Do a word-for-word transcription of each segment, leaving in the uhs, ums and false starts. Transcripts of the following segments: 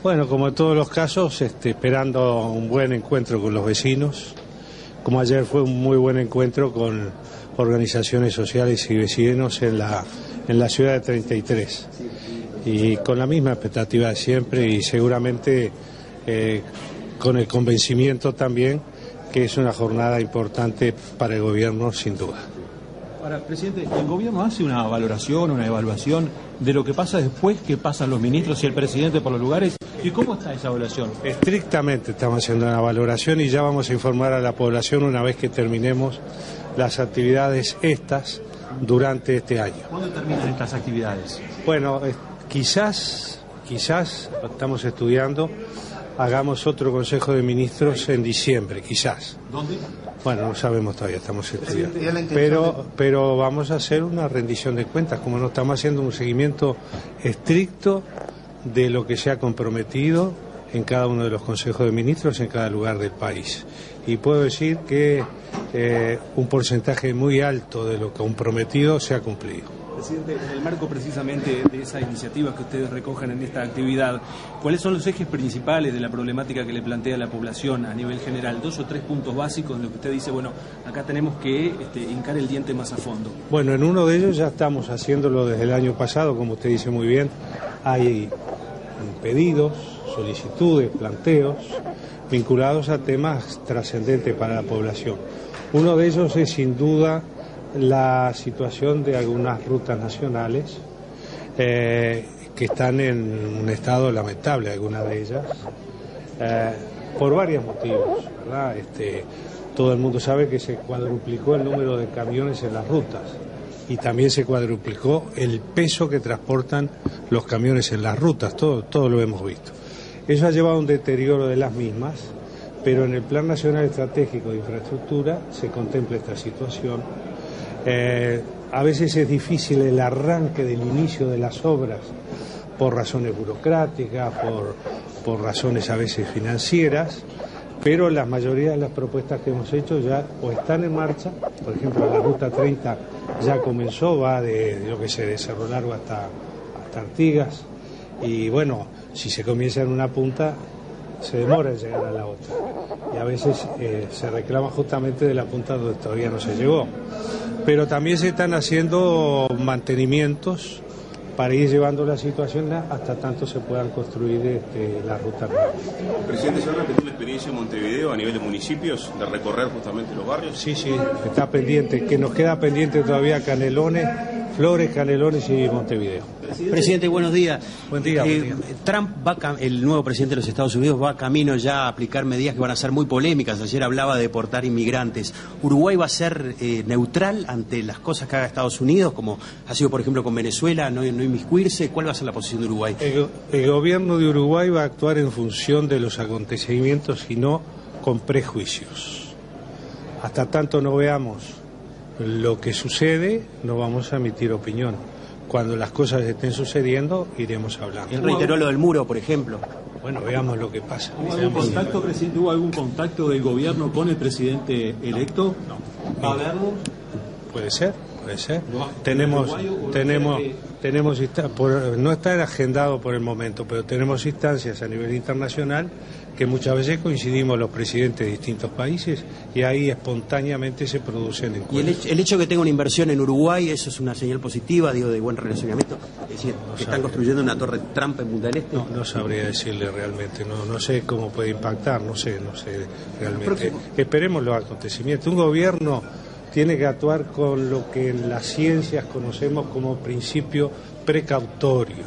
Bueno, como en todos los casos, este, esperando un buen encuentro con los vecinos, como ayer fue un muy buen encuentro con organizaciones sociales y vecinos en la, en la ciudad de treinta y tres, y con la misma expectativa de siempre y seguramente eh, con el convencimiento también que es una jornada importante para el gobierno, sin duda. Ahora, presidente, ¿el gobierno hace una valoración, una evaluación de lo que pasa después que pasan los ministros y el presidente por los lugares? ¿Y cómo está esa evaluación? Estrictamente estamos haciendo una valoración y ya vamos a informar a la población una vez que terminemos las actividades estas durante este año. ¿Cuándo terminan estas actividades? Bueno, eh, quizás, quizás, estamos estudiando, hagamos otro Consejo de Ministros en diciembre, quizás. ¿Dónde? Bueno, no sabemos todavía, estamos estudiando. Pero, pero vamos a hacer una rendición de cuentas, como no estamos haciendo un seguimiento estricto de lo que se ha comprometido en cada uno de los consejos de ministros en cada lugar del país. Y puedo decir que eh, un porcentaje muy alto de lo comprometido se ha cumplido. Presidente, en el marco precisamente de esa iniciativa que ustedes recogen en esta actividad, ¿cuáles son los ejes principales de la problemática que le plantea la población a nivel general? Dos o tres puntos básicos en los que usted dice, bueno, acá tenemos que este, hincar el diente más a fondo. Bueno, en uno de ellos ya estamos haciéndolo desde el año pasado, como usted dice muy bien. Hay pedidos, solicitudes, planteos vinculados a temas trascendentes para la población. Uno de ellos es sin duda la situación de algunas rutas nacionales eh, que están en un estado lamentable, algunas de ellas, eh, por varios motivos, ¿verdad? Este, todo el mundo sabe que se cuadruplicó el número de camiones en las rutas y también se cuadruplicó el peso que transportan los camiones en las rutas, todo, todo lo hemos visto. Eso ha llevado a un deterioro de las mismas, pero en el Plan Nacional Estratégico de Infraestructura se contempla esta situación. Eh, a veces es difícil el arranque del inicio de las obras por razones burocráticas, por, por razones a veces financieras, pero la mayoría de las propuestas que hemos hecho ya o están en marcha. Por ejemplo, la Ruta treinta ya comenzó, va de, de lo que sé, de Cerro Largo hasta, hasta Artigas, y bueno, si se comienza en una punta, se demora en llegar a la otra, y a veces eh, se reclama justamente de la punta donde todavía no se llegó. Pero también se están haciendo mantenimientos para ir llevando la situación hasta tanto se puedan construir este, las rutas. Presidente, ¿se va a repetir la experiencia en Montevideo a nivel de municipios, de recorrer justamente los barrios? Sí, sí, está pendiente, que nos queda pendiente todavía Canelones, Flores, Canelones y Montevideo. Presidente, Presidente buenos días. Buen día, eh, buen día. Trump, va, el nuevo presidente de los Estados Unidos, va camino ya a aplicar medidas que van a ser muy polémicas. Ayer hablaba de deportar inmigrantes. ¿Uruguay va a ser eh, neutral ante las cosas que haga Estados Unidos, como ha sido, por ejemplo, con Venezuela, no, no inmiscuirse? ¿Cuál va a ser la posición de Uruguay? El, el gobierno de Uruguay va a actuar en función de los acontecimientos y no con prejuicios. Hasta tanto no veamos lo que sucede, no vamos a emitir opinión. Cuando las cosas estén sucediendo, iremos hablando. Él reiteró lo del muro, por ejemplo. Bueno, veamos lo que pasa. ¿Hubo algún contacto, presidente? ¿Hubo algún contacto del gobierno con el presidente electo? No. ¿Va a haberlo? Puede ser, puede ser. Tenemos, tenemos, tenemos por, no está agendado por el momento, pero tenemos instancias a nivel internacional que muchas veces coincidimos los presidentes de distintos países y ahí espontáneamente se producen encuentros. ¿Y el hecho, el hecho que tenga una inversión en Uruguay, eso es una señal positiva, digo, de buen relacionamiento? Es decir, no que están construyendo una torre Trump en Punta del Este. No, no sabría decirle realmente, no, no sé cómo puede impactar, no sé, no sé realmente. Esperemos los acontecimientos. Un gobierno tiene que actuar con lo que en las ciencias conocemos como principio precautorio.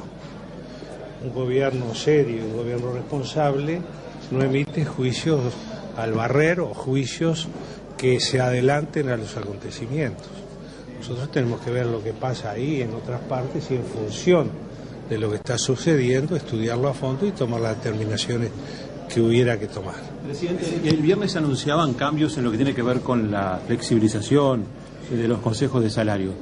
Un gobierno serio, un gobierno responsable, no emite juicios al barrer o juicios que se adelanten a los acontecimientos. Nosotros tenemos que ver lo que pasa ahí en otras partes y en función de lo que está sucediendo, estudiarlo a fondo y tomar las determinaciones que hubiera que tomar. Presidente, el viernes se anunciaban cambios en lo que tiene que ver con la flexibilización de los consejos de salario.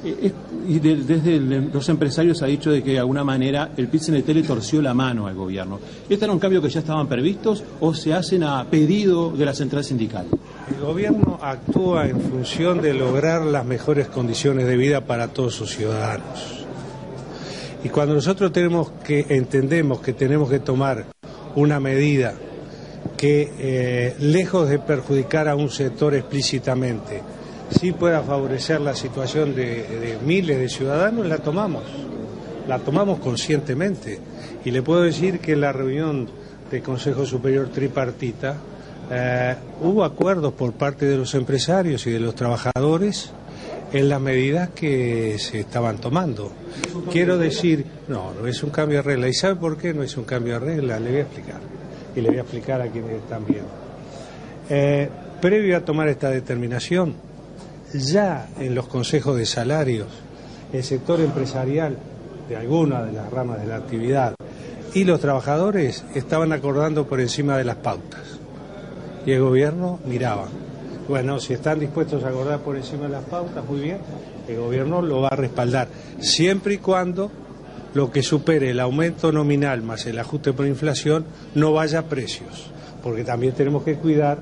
Y de, desde el, los empresarios ha dicho de que de alguna manera el P I T C N T le torció la mano al gobierno. ¿Estos eran cambios que ya estaban previstos o se hacen a pedido de la central sindical? El gobierno actúa en función de lograr las mejores condiciones de vida para todos sus ciudadanos. Y cuando nosotros tenemos que entendemos que tenemos que tomar una medida que, eh, lejos de perjudicar a un sector explícitamente, sí pueda favorecer la situación de, de miles de ciudadanos, la tomamos, la tomamos conscientemente. Y le puedo decir que en la reunión del Consejo Superior Tripartita eh, hubo acuerdos por parte de los empresarios y de los trabajadores en las medidas que se estaban tomando. Quiero decir, no, no es un cambio de regla. ¿Y sabe por qué no es un cambio de regla? Le voy a explicar. Y le voy a explicar a quienes están viendo. Eh, previo a tomar esta determinación, ya en los consejos de salarios, el sector empresarial de alguna de las ramas de la actividad y los trabajadores estaban acordando por encima de las pautas. Y el gobierno miraba. Bueno, si están dispuestos a acordar por encima de las pautas, muy bien, el gobierno lo va a respaldar, siempre y cuando lo que supere el aumento nominal más el ajuste por inflación no vaya a precios, porque también tenemos que cuidar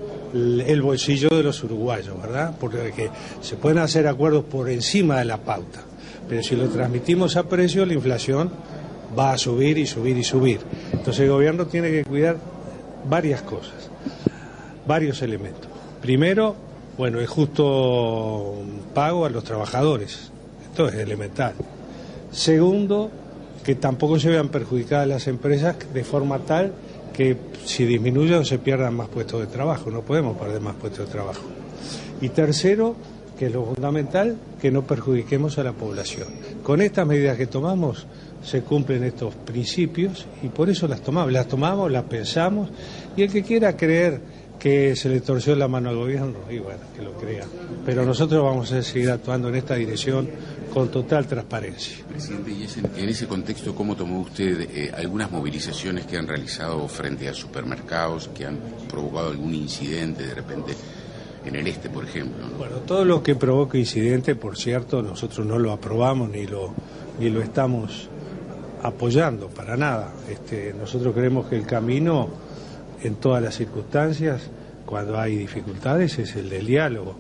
el bolsillo de los uruguayos, ¿verdad? Porque se pueden hacer acuerdos por encima de la pauta, pero si lo transmitimos a precios, la inflación va a subir y subir y subir. Entonces el gobierno tiene que cuidar varias cosas, varios elementos. Primero, bueno, el justo pago a los trabajadores, esto es elemental. Segundo, que tampoco se vean perjudicadas las empresas de forma tal que si disminuyen se pierdan más puestos de trabajo, no podemos perder más puestos de trabajo. Y tercero, que es lo fundamental, que no perjudiquemos a la población. Con estas medidas que tomamos se cumplen estos principios y por eso las tomamos, las tomamos, las pensamos, y el que quiera creer que se le torció la mano al gobierno, y bueno, que lo crea. Pero nosotros vamos a seguir actuando en esta dirección con total transparencia. Presidente, y en, en ese contexto, ¿cómo tomó usted eh, algunas movilizaciones que han realizado frente a supermercados, que han provocado algún incidente de repente en el este, por ejemplo, ¿no? Bueno, todo lo que provoque incidente, por cierto, nosotros no lo aprobamos ni lo, ni lo estamos apoyando, para nada. Este, nosotros creemos que el camino en todas las circunstancias, cuando hay dificultades, es el del diálogo.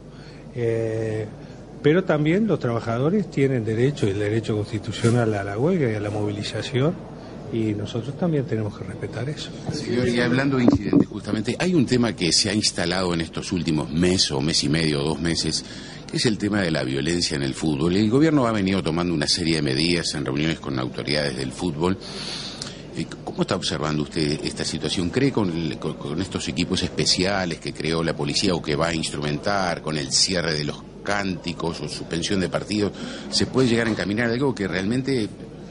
Eh, pero también los trabajadores tienen derecho, el derecho constitucional a la huelga y a la movilización, y nosotros también tenemos que respetar eso. Señor, y hablando de incidentes, justamente, hay un tema que se ha instalado en estos últimos meses, o mes y medio, o dos meses, que es el tema de la violencia en el fútbol. El gobierno ha venido tomando una serie de medidas en reuniones con autoridades del fútbol. ¿Cómo está observando usted esta situación? ¿Cree con, el, con, con estos equipos especiales que creó la policía o que va a instrumentar, con el cierre de los cánticos o suspensión de partidos, se puede llegar a encaminar algo que realmente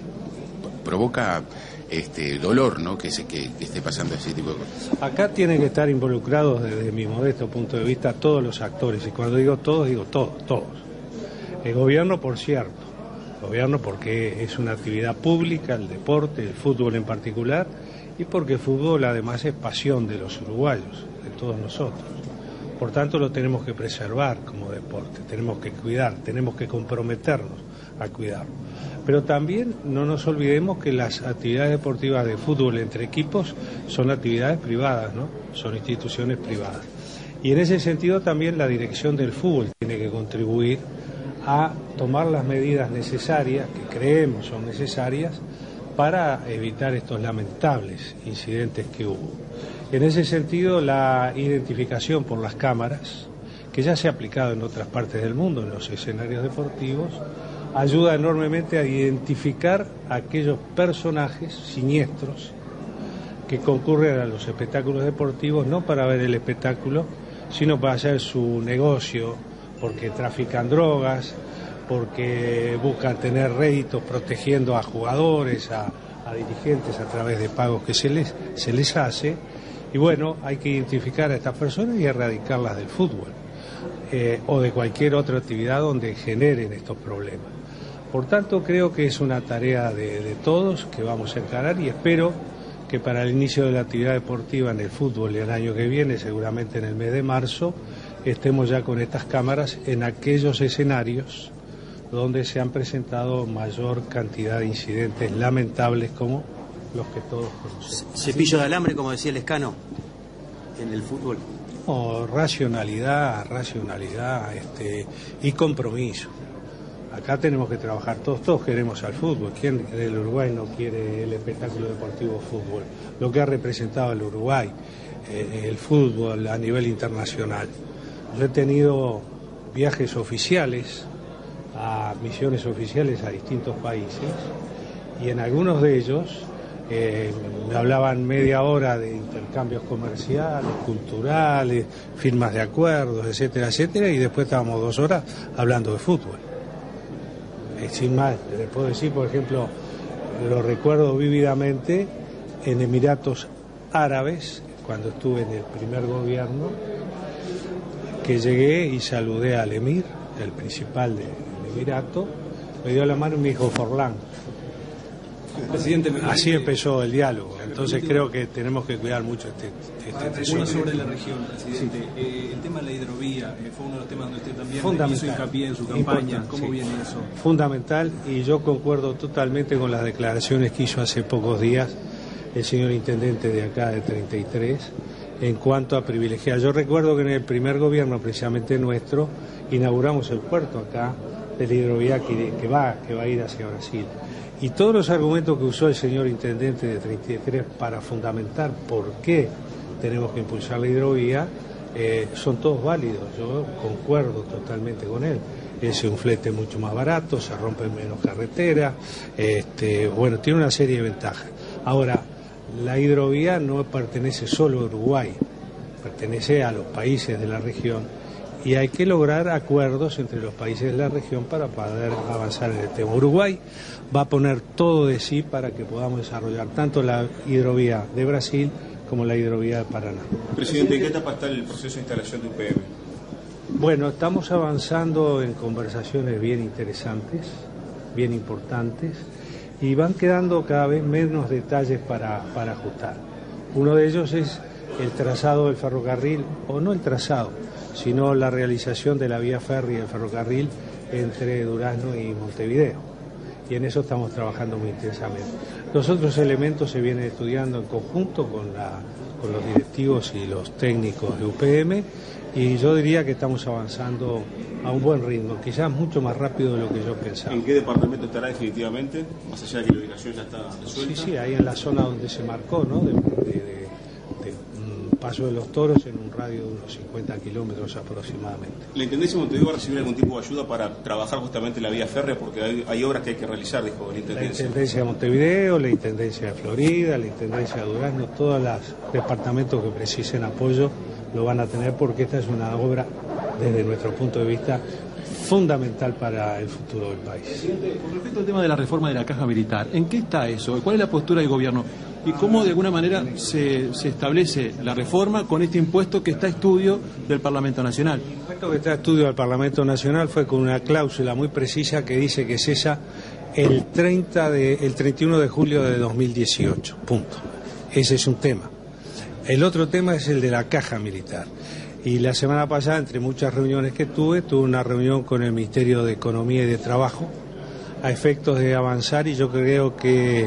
provoca este dolor, ¿no? Que, se, que, que esté pasando ese tipo de cosas? Acá tienen que estar involucrados, desde mi modesto punto de vista, todos los actores, y cuando digo todos, digo todos, todos. El gobierno, por cierto, gobierno porque es una actividad pública, el deporte, el fútbol en particular, y porque el fútbol además es pasión de los uruguayos, de todos nosotros. Por tanto lo tenemos que preservar como deporte, tenemos que cuidar, tenemos que comprometernos a cuidarlo. Pero también no nos olvidemos que las actividades deportivas de fútbol entre equipos son actividades privadas, ¿no? Son instituciones privadas. Y en ese sentido también la dirección del fútbol tiene que contribuir a tomar las medidas necesarias, que creemos son necesarias, para evitar estos lamentables incidentes que hubo. En ese sentido, la identificación por las cámaras, que ya se ha aplicado en otras partes del mundo, en los escenarios deportivos, ayuda enormemente a identificar a aquellos personajes siniestros que concurren a los espectáculos deportivos, no para ver el espectáculo, sino para hacer su negocio, porque trafican drogas, porque buscan tener réditos protegiendo a jugadores, a, a dirigentes a través de pagos que se les, se les hace. Y bueno, hay que identificar a estas personas y erradicarlas del fútbol eh, o de cualquier otra actividad donde generen estos problemas. Por tanto, creo que es una tarea de, de todos que vamos a encarar, y espero que para el inicio de la actividad deportiva en el fútbol el año que viene, seguramente en el mes de marzo, estemos ya con estas cámaras en aquellos escenarios donde se han presentado mayor cantidad de incidentes lamentables como los que todos conocemos. Cepillo de alambre, como decía el Escano, en el fútbol. No, racionalidad, racionalidad este, y compromiso. Acá tenemos que trabajar todos, todos queremos al fútbol. ¿Quién del Uruguay no quiere el espectáculo deportivo fútbol? Lo que ha representado el Uruguay, eh, el fútbol a nivel internacional. Yo he tenido viajes oficiales, a misiones oficiales a distintos países, y en algunos de ellos eh, me hablaban media hora de intercambios comerciales, culturales, firmas de acuerdos, etcétera, etcétera, y después estábamos dos horas hablando de fútbol. Sin más, les puedo decir, por ejemplo, lo recuerdo vívidamente en Emiratos Árabes, cuando estuve en el primer gobierno, que llegué y saludé al emir, el principal del Emirato, me dio la mano y me dijo Forlán. Presidente, así empezó el diálogo. Entonces creo que tenemos que cuidar mucho este, este tesoro. Sobre la región, presidente, sí. eh, el tema de la hidrovía eh, fue uno de los temas donde usted también hizo hincapié en su campaña. ¿Cómo sí. viene eso? Fundamental, y yo concuerdo totalmente con las declaraciones que hizo hace pocos días el señor intendente de acá de treinta y tres en cuanto a privilegiar. Yo recuerdo que en el primer gobierno, precisamente nuestro, inauguramos el puerto acá de la hidrovía que, que, va, que va a ir hacia Brasil. Y todos los argumentos que usó el señor intendente de treinta y tres para fundamentar por qué tenemos que impulsar la hidrovía eh, son todos válidos. Yo concuerdo totalmente con él. Es un flete mucho más barato, se rompen menos carreteras, este, bueno, tiene una serie de ventajas. Ahora, la hidrovía no pertenece solo a Uruguay, pertenece a los países de la región, y hay que lograr acuerdos entre los países de la región para poder avanzar en el tema. Uruguay va a poner todo de sí para que podamos desarrollar tanto la hidrovía de Brasil como la hidrovía de Paraná. Presidente, ¿en qué etapa está el proceso de instalación de U P M? Bueno, estamos avanzando en conversaciones bien interesantes, bien importantes, y van quedando cada vez menos detalles para, para ajustar. Uno de ellos es el trazado del ferrocarril, o no el trazado, sino la realización de la vía férrea y el ferrocarril entre Durazno y Montevideo. Y en eso estamos trabajando muy intensamente. Los otros elementos se vienen estudiando en conjunto con, la, con los directivos y los técnicos de U P M, y yo diría que estamos avanzando a un buen ritmo, quizás mucho más rápido de lo que yo pensaba. ¿En qué departamento estará definitivamente? Más allá de que la ubicación ya está resuelta. Sí, sí, ahí en la zona donde se marcó, ¿no? De, de, de, de um, Paso de los Toros, en un radio de unos cincuenta kilómetros aproximadamente. ¿La Intendencia de Montevideo va a recibir algún tipo de ayuda para trabajar justamente la vía férrea? Porque hay, hay obras que hay que realizar, dijo la Intendencia. La Intendencia de Montevideo, la Intendencia de Florida, la Intendencia de Durazno, todos los departamentos que precisen apoyo lo van a tener, porque esta es una obra, desde nuestro punto de vista, fundamental para el futuro del país. Presidente, con respecto al tema de la reforma de la caja militar, ¿en qué está eso? ¿Cuál es la postura del gobierno? ¿Y cómo de alguna manera se, se establece la reforma con este impuesto que está a estudio del Parlamento Nacional? El impuesto que está a estudio del Parlamento Nacional fue con una cláusula muy precisa que dice que cesa el, treinta de, el treinta y uno de julio de dos mil dieciocho. Punto. Ese es un tema. El otro tema es el de la caja militar. Y la semana pasada, entre muchas reuniones que tuve, tuve una reunión con el Ministerio de Economía y de Trabajo a efectos de avanzar, y yo creo que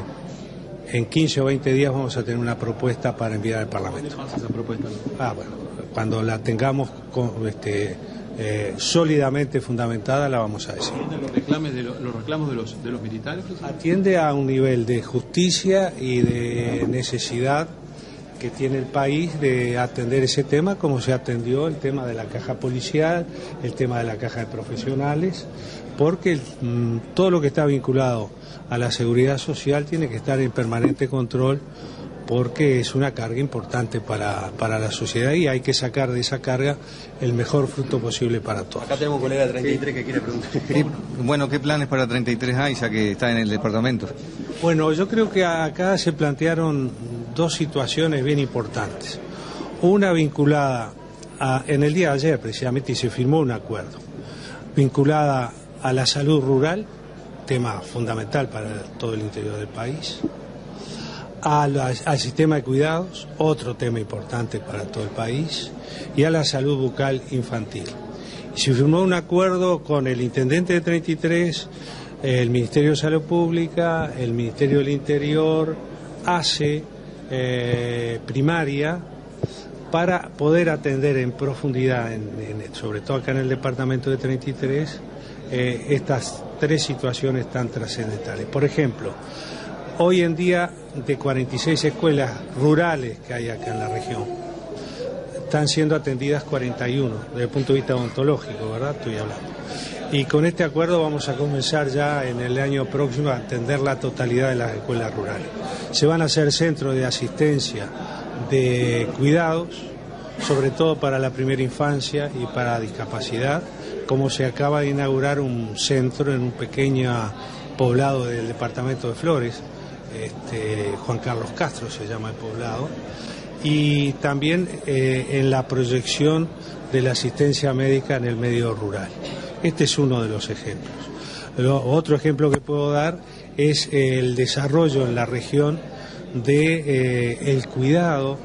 en quince o veinte días vamos a tener una propuesta para enviar al Parlamento. ¿Cuándo pasa esa propuesta? Ah, bueno, cuando la tengamos con, este, eh, sólidamente fundamentada, la vamos a decir. ¿Atiende los reclamos de los, los reclamos de los, de los militares? Atiende a un nivel de justicia y de necesidad que tiene el país de atender ese tema, como se atendió el tema de la caja policial, el tema de la caja de profesionales, porque mmm, todo lo que está vinculado a la seguridad social tiene que estar en permanente control, porque es una carga importante para, para la sociedad, y hay que sacar de esa carga el mejor fruto posible para todos. Acá tenemos un colega de treinta y tres sí. que quiere preguntar. Bueno, ¿qué planes para treinta y tres hay, ya que está en el departamento? Bueno, yo creo que acá se plantearon dos situaciones bien importantes. Una vinculada a, en el día de ayer precisamente, y se firmó un acuerdo, vinculada a la salud rural, tema fundamental para todo el interior del país, a la, al sistema de cuidados, otro tema importante para todo el país, y a la salud bucal infantil. Y se firmó un acuerdo con el intendente de treinta y tres, el Ministerio de Salud Pública, el Ministerio del Interior, A C E, eh, primaria, para poder atender en profundidad, en, en, sobre todo acá en el departamento de treinta y tres, eh, estas tres situaciones tan trascendentales. Por ejemplo, hoy en día de cuarenta y seis escuelas rurales que hay acá en la región, están siendo atendidas cuarenta y uno, desde el punto de vista odontológico, ¿verdad? Estoy hablando. Y con este acuerdo vamos a comenzar ya en el año próximo a atender la totalidad de las escuelas rurales. Se van a hacer centros de asistencia, de cuidados, sobre todo para la primera infancia y para discapacidad, como se acaba de inaugurar un centro en un pequeño poblado del departamento de Flores, este, Juan Carlos Castro se llama el poblado, y también eh, en la proyección de la asistencia médica en el medio rural. Este es uno de los ejemplos. Lo, otro ejemplo que puedo dar es el desarrollo en la región de eh, el cuidado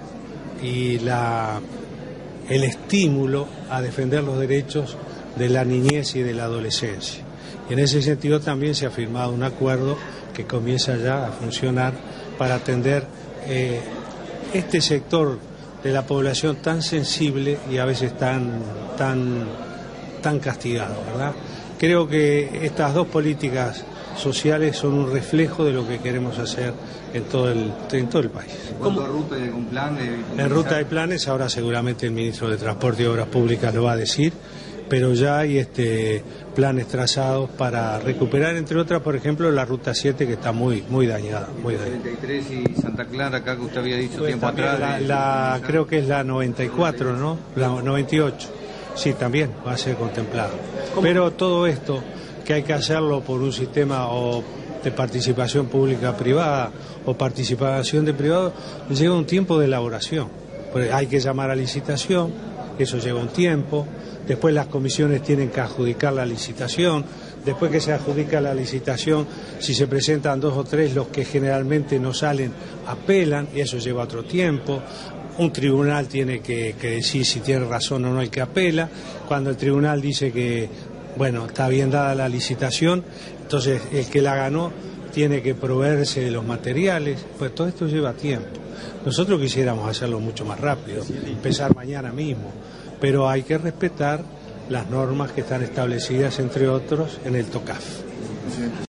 y la, el estímulo a defender los derechos de la niñez y de la adolescencia. Y en ese sentido también se ha firmado un acuerdo que comienza ya a funcionar para atender eh, este sector de la población tan sensible y a veces tan, tan, tan castigado, ¿verdad? Creo que estas dos políticas sociales son un reflejo de lo que queremos hacer en todo el, en todo el país. ¿Cuánto ruta hay algún plan? De en ruta hay planes, ahora seguramente el ministro de Transporte y Obras Públicas lo va a decir, pero ya hay este, planes trazados para recuperar, entre otras, por ejemplo, la ruta siete, que está muy muy dañada. Muy dañada. treinta y tres y Santa Clara, acá que usted había dicho pues tiempo atrás. La, la, creo que es la noventa y cuatro, ¿no? La noventa y ocho. Sí, también va a ser contemplado. ¿Cómo? Pero todo esto, que hay que hacerlo por un sistema o de participación pública-privada o participación de privados, lleva un tiempo de elaboración. Hay que llamar a licitación, eso lleva un tiempo. Después las comisiones tienen que adjudicar la licitación. Después que se adjudica la licitación, si se presentan dos o tres, los que generalmente no salen apelan, y eso lleva otro tiempo. Un tribunal tiene que, que decir si tiene razón o no el que apela. Cuando el tribunal dice que, bueno, está bien dada la licitación, entonces el que la ganó tiene que proveerse de los materiales. Pues todo esto lleva tiempo. Nosotros quisiéramos hacerlo mucho más rápido, empezar mañana mismo, pero hay que respetar las normas que están establecidas, entre otros, en el TOCAF.